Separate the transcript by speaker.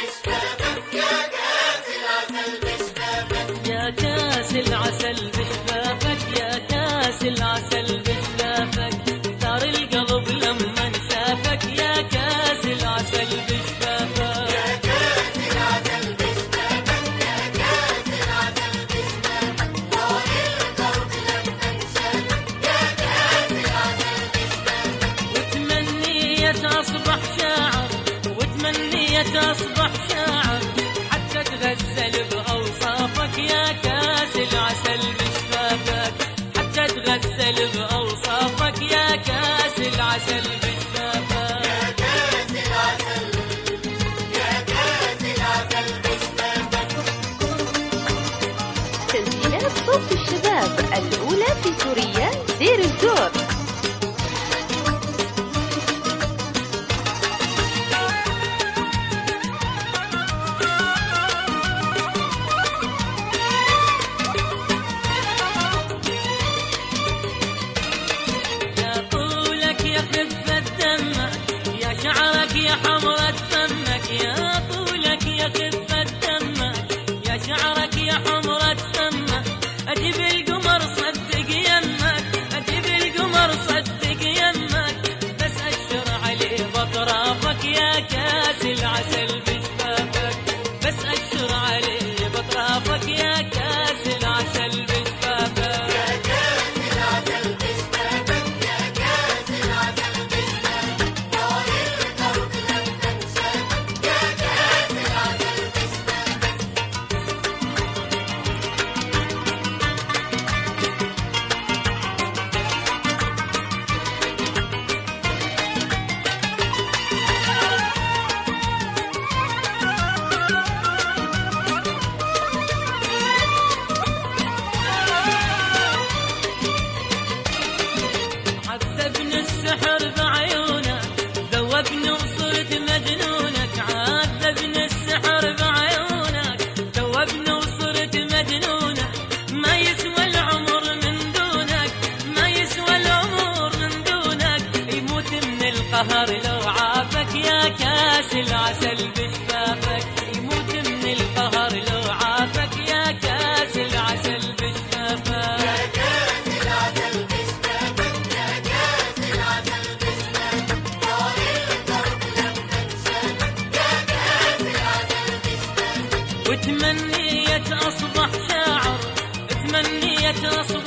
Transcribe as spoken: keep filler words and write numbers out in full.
Speaker 1: بشفافك، يا كاس العسل بشفافك،
Speaker 2: يا كاس العسل بشفافك، يا كاس العسل بشفافك، ثار القلب لما شافك، يا كاس العسل بشفافك،
Speaker 1: يا كاس العسل بشفافك، يا كاس العسل بشفافك، طار القلب لما شافك، يا كاس العسل بشفافك،
Speaker 2: وتمنيت أصبح شاعر، وتمنيت أصبح شاعر، حتى تغزل بأوصافك، يا كاس العسل بشفافك، حتى تغزل بأوصافك، يا كاس العسل بشفافك،
Speaker 1: يا كاس العسل، يا كاس العسل بشفافك.
Speaker 3: تسجيلات صوت الشباب الأولى في سوريا دير الزور.
Speaker 2: يا طولك يا خفة دمك، يا شعرك يا حمرة فمك، يا طولك يا خفة دمك، يا شعرك يا حمرة فمك، أجيب القمر صدق يمك، أجيب القمر صدق يمك، بس أشر عليه بطرافك، يا كاس العسل بشفافك، بس أشر عليه بطرافك، يا كاس العسل بشفافك،
Speaker 1: يا كاس العسل بشفافك، يا كاس العسل بشفافك، طار القلب لما شافك، يا كاس العسل بشفافك.
Speaker 2: عذبني السحر بعيونك، ذوبني وصرت مجنونك، عذبني السحر بعيونك، ذوبني وصرت مجنونك، ما يسوى العمر من دونك، ما يسوى العمر من دونك، يموت من القهر لو عافك، يا كاس العسل بشفافك، يموت من القهر لو عافك، يا كاس العسل بشفافك،
Speaker 1: يا كاس العسل بشفافك، يا كاس العسل بشفافك، طار القلب لما شافك، يا كاس العسل بشفافك.
Speaker 2: وتمنيت أصبح شاعر، تمنيت أصبح